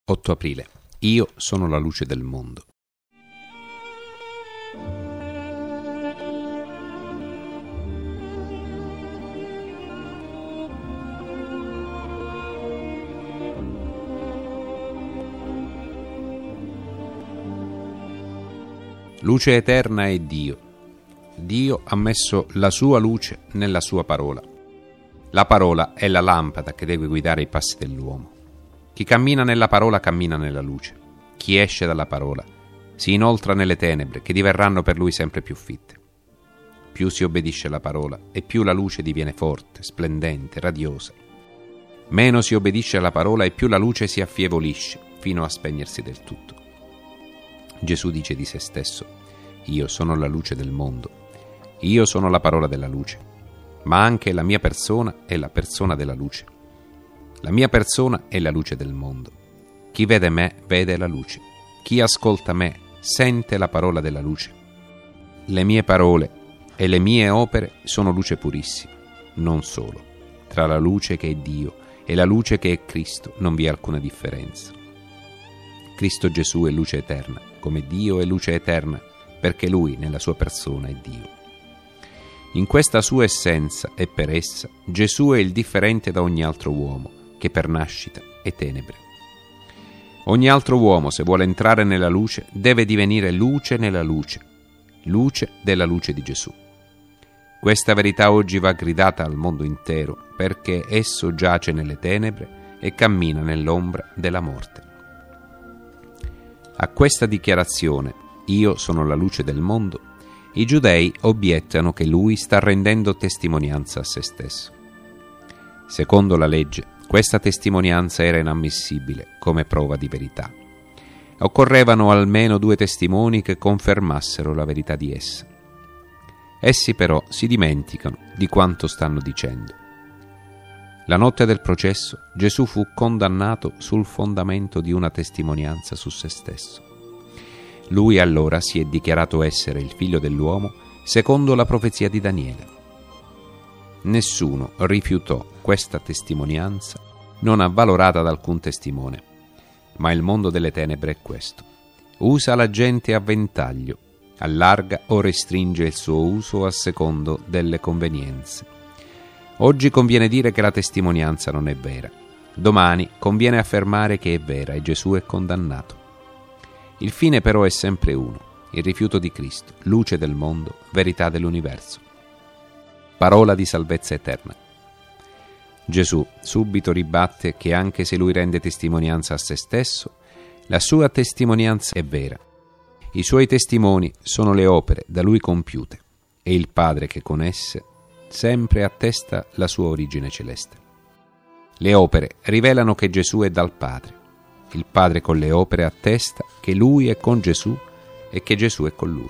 8 aprile. Io sono la luce del mondo. Luce eterna è Dio. Dio ha messo la sua luce nella sua parola. La parola è la lampada che deve guidare i passi dell'uomo. Chi cammina nella parola cammina nella luce. Chi esce dalla parola si inoltra nelle tenebre che diverranno per lui sempre più fitte. Più si obbedisce alla parola e più la luce diviene forte, splendente, radiosa. Meno si obbedisce alla parola e più la luce si affievolisce fino a spegnersi del tutto. Gesù dice di se stesso: io sono la luce del mondo, io sono la parola della luce, ma anche la mia persona è la persona della luce. La mia persona è la luce del mondo. Chi vede me vede la luce. Chi ascolta me sente la parola della luce. Le mie parole e le mie opere sono luce purissima. Non solo. Tra la luce che è Dio e la luce che è Cristo non vi è alcuna differenza. Cristo Gesù è luce eterna, come Dio è luce eterna, perché Lui nella sua persona è Dio. In questa sua essenza e per essa Gesù è il differente da ogni altro uomo, che per nascita è tenebre. Ogni altro uomo, se vuole entrare nella luce, deve divenire luce nella luce, luce della luce di Gesù. Questa verità oggi va gridata al mondo intero, perché esso giace nelle tenebre e cammina nell'ombra della morte. A questa dichiarazione, io sono la luce del mondo, i giudei obiettano che lui sta rendendo testimonianza a se stesso. Secondo la legge, questa testimonianza era inammissibile come prova di verità. Occorrevano almeno 2 testimoni che confermassero la verità di essa. Essi però si dimenticano di quanto stanno dicendo. La notte del processo Gesù fu condannato sul fondamento di una testimonianza su se stesso. Lui allora si è dichiarato essere il figlio dell'uomo secondo la profezia di Daniele. Nessuno rifiutò questa testimonianza non avvalorata da alcun testimone, ma il mondo delle tenebre è questo. Usa la gente a ventaglio, allarga o restringe il suo uso a secondo delle convenienze. Oggi conviene dire che la testimonianza non è vera, domani conviene affermare che è vera e Gesù è condannato. Il fine però è sempre uno: il rifiuto di Cristo, luce del mondo, verità dell'universo. Parola di salvezza eterna. Gesù subito ribatte che anche se lui rende testimonianza a se stesso, la sua testimonianza è vera. I suoi testimoni sono le opere da lui compiute e il Padre che con esse sempre attesta la sua origine celeste. Le opere rivelano che Gesù è dal Padre. Il Padre con le opere attesta che lui è con Gesù e che Gesù è con lui.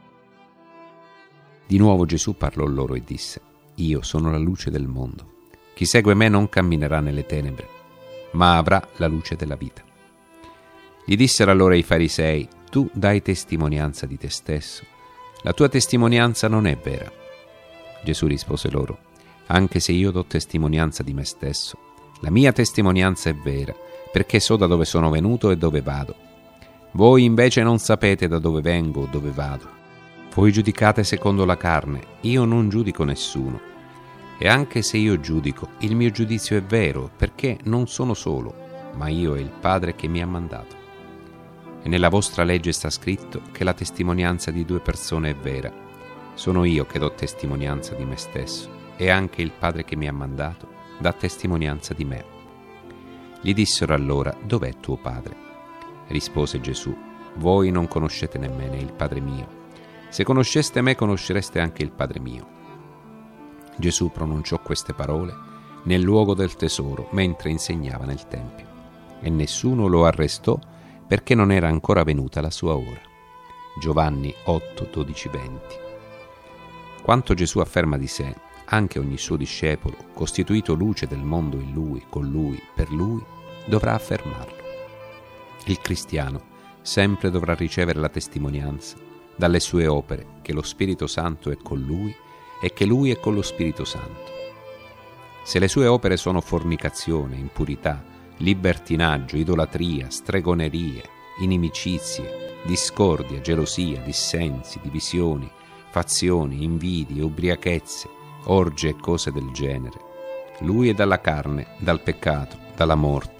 Di nuovo Gesù parlò loro e disse: io sono la luce del mondo. Chi segue me non camminerà nelle tenebre, ma avrà la luce della vita. Gli dissero allora i farisei: tu dai testimonianza di te stesso, la tua testimonianza non è vera. Gesù rispose loro: anche se io do testimonianza di me stesso, la mia testimonianza è vera, perché so da dove sono venuto e dove vado. Voi invece non sapete da dove vengo o dove vado. Voi giudicate secondo la carne, io non giudico nessuno. E anche se io giudico, il mio giudizio è vero, perché non sono solo, ma io e il Padre che mi ha mandato. E nella vostra legge sta scritto che la testimonianza di 2 persone è vera. Sono io che do testimonianza di me stesso, e anche il Padre che mi ha mandato dà testimonianza di me. Gli dissero allora: dov'è tuo Padre? Rispose Gesù: voi non conoscete nemmeno il Padre mio. Se conosceste me, conoscereste anche il Padre mio. Gesù pronunciò queste parole nel luogo del tesoro, mentre insegnava nel Tempio, e nessuno lo arrestò perché non era ancora venuta la sua ora. Giovanni 8, 12, 20. Quanto Gesù afferma di sé, anche ogni suo discepolo, costituito luce del mondo in Lui, con Lui, per Lui, dovrà affermarlo. Il cristiano sempre dovrà ricevere la testimonianza dalle sue opere che lo Spirito Santo è con lui e che lui è con lo Spirito Santo. Se le sue opere sono fornicazione, impurità, libertinaggio, idolatria, stregonerie, inimicizie, discordia, gelosia, dissensi, divisioni, fazioni, invidie, ubriachezze, orge e cose del genere. Lui è dalla carne, dal peccato, dalla morte.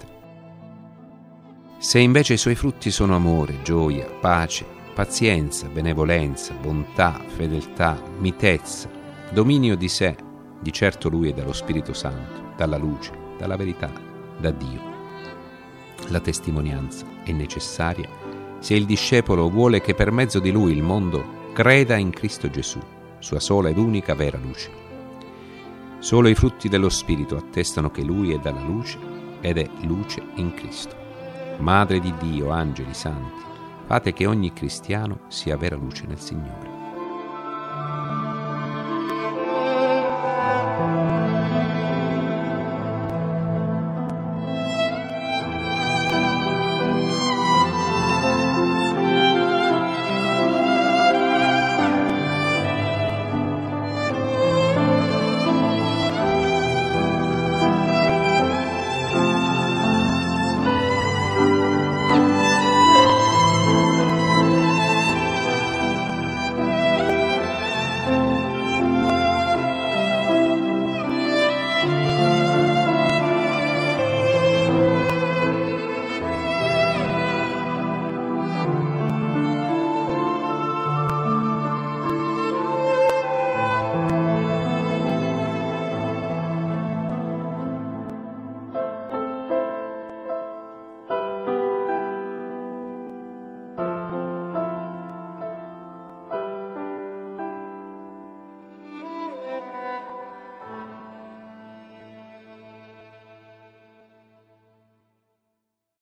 Se invece i suoi frutti sono amore, gioia, pace, pazienza, benevolenza, bontà, fedeltà, mitezza, dominio di sé, di certo lui è dallo Spirito Santo, dalla luce, dalla verità, da Dio. La testimonianza è necessaria se il discepolo vuole che per mezzo di lui il mondo creda in Cristo Gesù, sua sola ed unica vera luce. Solo i frutti dello Spirito attestano che lui è dalla luce ed è luce in Cristo. Madre di Dio, angeli, santi, fate che ogni cristiano sia vera luce nel Signore.